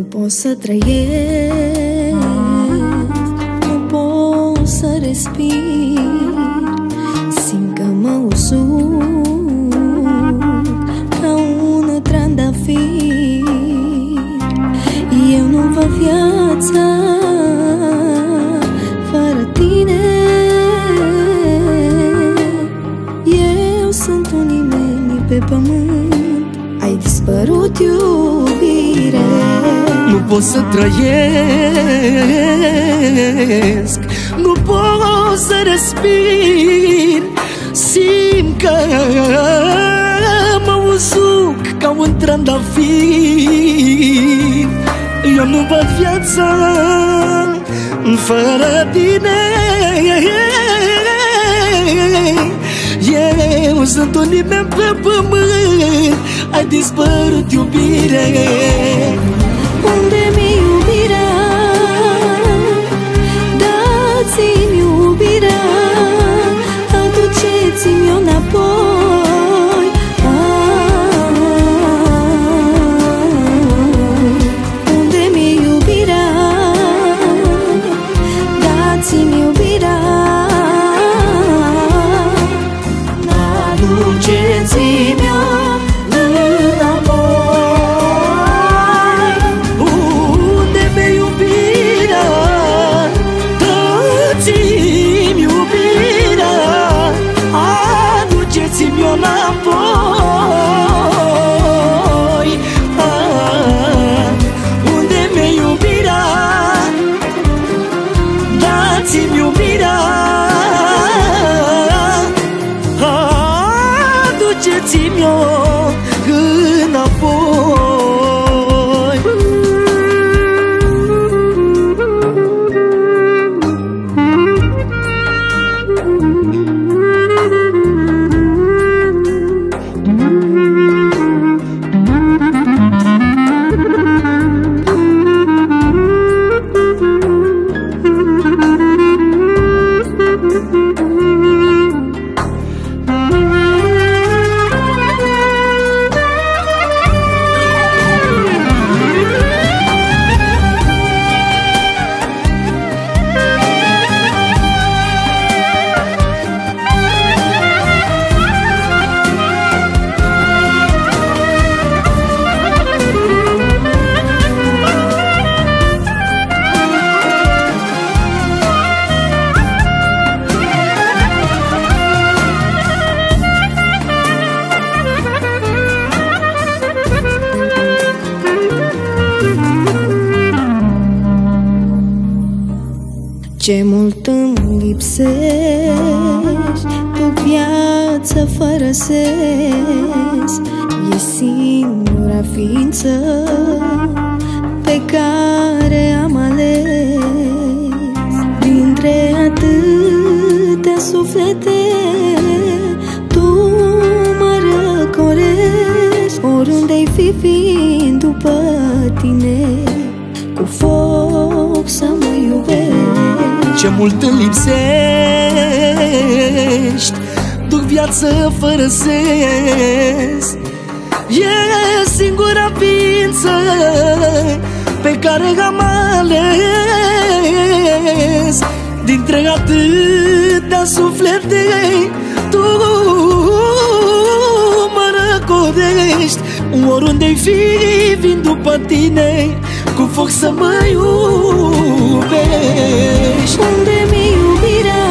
pot să trăiesc, nu pot să respir. Simt că mă usuc ca un trandafir. Eu nu văd viața fără tine. Eu sunt un nimeni pe pământ, ai dispărut, iubire. Nu pot să trăiesc, nu pot să respir. Simt că mă usuc ca un trandafir. Eu nu văd viața fără tine. Eu sunt un nimeni pe pământ, ai dispărut, iubire. Unde-mi iubirea? Dați-mi iubirea, aduceți-mi-o înapoi. Unde-mi iubirea? Dați-mi iubirea, aduceți-mi-o înapoi. Unde-mi iubirea? Dați-mi iubirea, aduceți-mi-o înapoi. Ce mult îmi lipsești, tu viață fără sens. E singura ființă pe care am ales. Dintre atâtea suflete tu mă răcorești. Oriunde-ai fi, după tine, cu foc să mă iubești. Ce mult îmi lipsești, duc viață fără sens. E singura ființă pe care am ales. Dintre atâtea suflete tu mă răcorești. Oriunde-ai fi, vin după tine, cu foc să mă iubești. Unde-mi iubirea?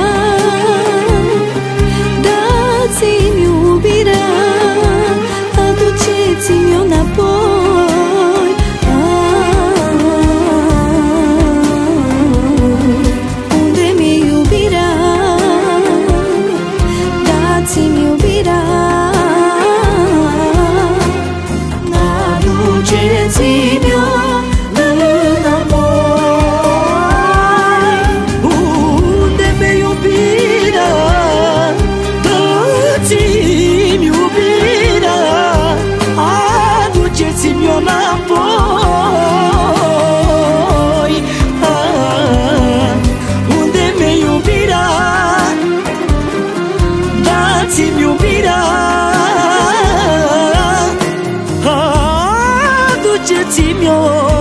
Dați-mi iubirea, aduceți-mi-o înapoi. Unde-mi iubirea? Dați-mi iubirea, aduceți-mi-o. Unde-mi iubirea? Dați-mi iubirea, aduceți-mi-o.